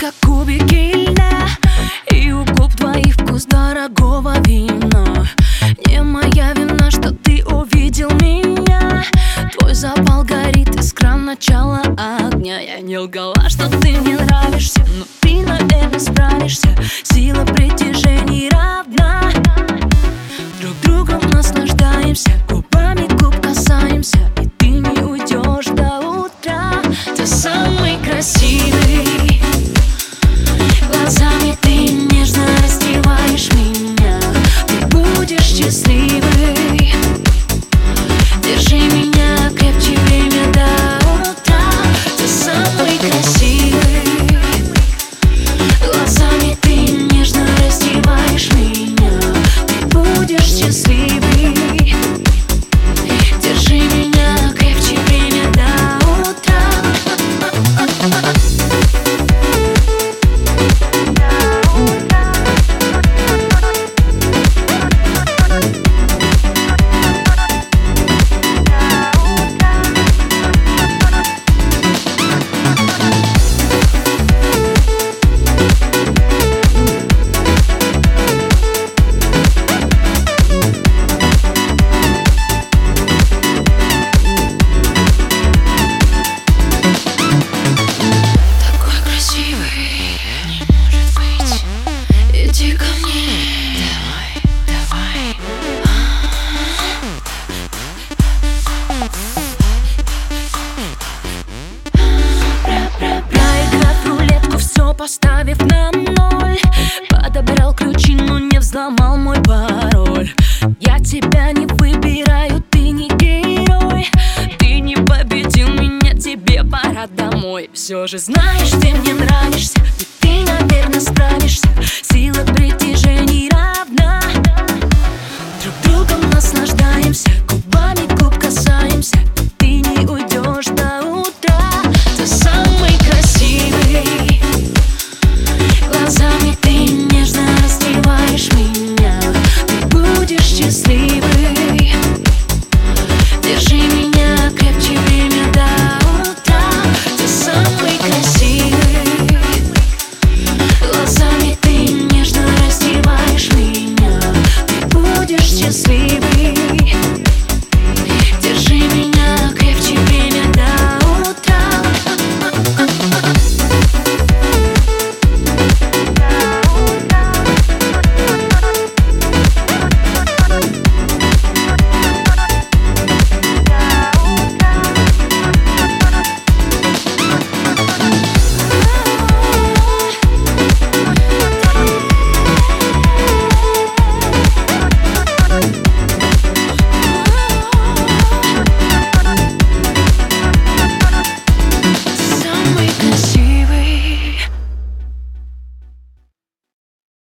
как кубики льда, и у губ твоих вкус дорогого вина. Не моя вина, что ты увидел меня. Твой запал горит искра начала огня. Я не лгала, что ты мне нравишься, но ты, наверное, справишься. Сила притяжения равна. Друг другом наслаждаемся, губами губ касаемся, и ты не уйдешь до утра. Ты самый красивый, глазами ты нежно раздеваешь меня. Ты будешь счастливый, держи меня крепче, время до утра. Ты самый красивый, глазами ты нежно раздеваешь меня. Ты будешь счастливый, держи меня крепче, время до утра. Иди ко мне, давай, проиграв рулетку, все поставив на ноль. Подобрал ключи, но не взломал мой пароль. Я тебя не выбираю, ты не герой. Ты не победил меня, тебе пора домой. Все же знаешь, ты мне нравишься, и ты, наверное, справишься. Сила притяжения